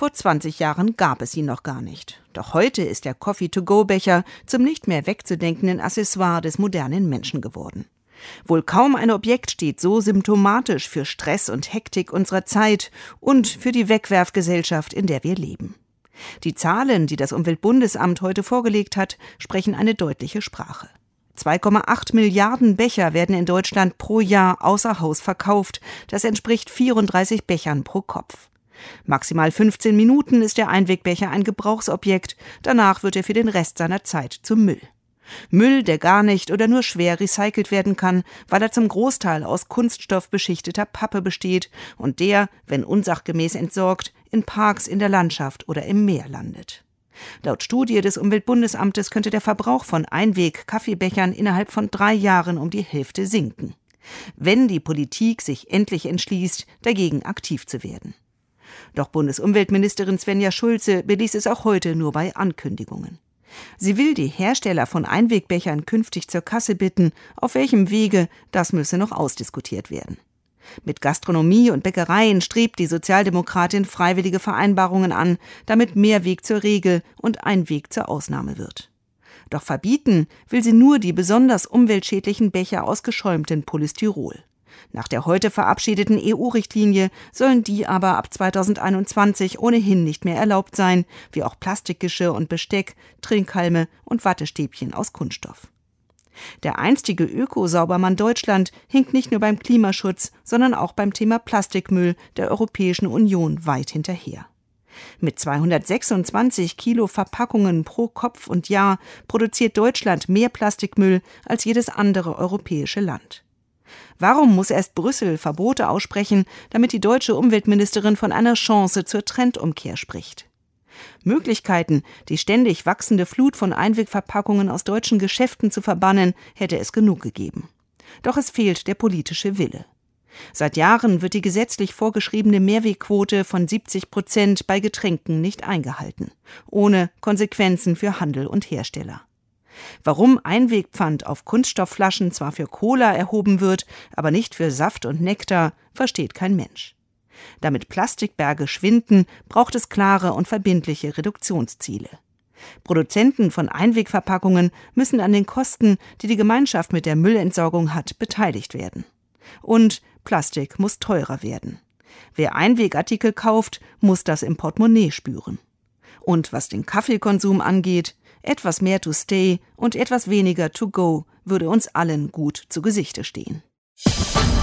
Vor 20 Jahren gab es ihn noch gar nicht. Doch heute ist der Coffee-to-go-Becher zum nicht mehr wegzudenkenden Accessoire des modernen Menschen geworden. Wohl kaum ein Objekt steht so symptomatisch für Stress und Hektik unserer Zeit und für die Wegwerfgesellschaft, in der wir leben. Die Zahlen, die das Umweltbundesamt heute vorgelegt hat, sprechen eine deutliche Sprache. 2,8 Milliarden Becher werden in Deutschland pro Jahr außer Haus verkauft. Das entspricht 34 Bechern pro Kopf. Maximal 15 Minuten ist der Einwegbecher ein Gebrauchsobjekt. Danach wird er für den Rest seiner Zeit zum Müll. Müll, der gar nicht oder nur schwer recycelt werden kann, weil er zum Großteil aus kunststoffbeschichteter Pappe besteht und der, wenn unsachgemäß entsorgt, in Parks, in der Landschaft oder im Meer landet. Laut Studie des Umweltbundesamtes könnte der Verbrauch von Einweg-Kaffeebechern innerhalb von 3 Jahren um die Hälfte sinken, wenn die Politik sich endlich entschließt, dagegen aktiv zu werden. Doch Bundesumweltministerin Svenja Schulze beließ es auch heute nur bei Ankündigungen. Sie will die Hersteller von Einwegbechern künftig zur Kasse bitten. Auf welchem Wege, das müsse noch ausdiskutiert werden. Mit Gastronomie und Bäckereien strebt die Sozialdemokratin freiwillige Vereinbarungen an, damit mehr Weg zur Regel und ein Weg zur Ausnahme wird. Doch verbieten will sie nur die besonders umweltschädlichen Becher aus geschäumtem Polystyrol. Nach der heute verabschiedeten EU-Richtlinie sollen die aber ab 2021 ohnehin nicht mehr erlaubt sein, wie auch Plastikgeschirr und Besteck, Trinkhalme und Wattestäbchen aus Kunststoff. Der einstige Öko-Saubermann Deutschland hinkt nicht nur beim Klimaschutz, sondern auch beim Thema Plastikmüll der Europäischen Union weit hinterher. Mit 226 Kilo Verpackungen pro Kopf und Jahr produziert Deutschland mehr Plastikmüll als jedes andere europäische Land. Warum muss erst Brüssel Verbote aussprechen, damit die deutsche Umweltministerin von einer Chance zur Trendumkehr spricht? Möglichkeiten, die ständig wachsende Flut von Einwegverpackungen aus deutschen Geschäften zu verbannen, hätte es genug gegeben. Doch es fehlt der politische Wille. Seit Jahren wird die gesetzlich vorgeschriebene Mehrwegquote von 70% bei Getränken nicht eingehalten, ohne Konsequenzen für Handel und Hersteller. Warum Einwegpfand auf Kunststoffflaschen zwar für Cola erhoben wird, aber nicht für Saft und Nektar, versteht kein Mensch. Damit Plastikberge schwinden, braucht es klare und verbindliche Reduktionsziele. Produzenten von Einwegverpackungen müssen an den Kosten, die die Gemeinschaft mit der Müllentsorgung hat, beteiligt werden. Und Plastik muss teurer werden. Wer Einwegartikel kauft, muss das im Portemonnaie spüren. Und was den Kaffeekonsum angeht, etwas mehr to stay und etwas weniger to go würde uns allen gut zu Gesichte stehen.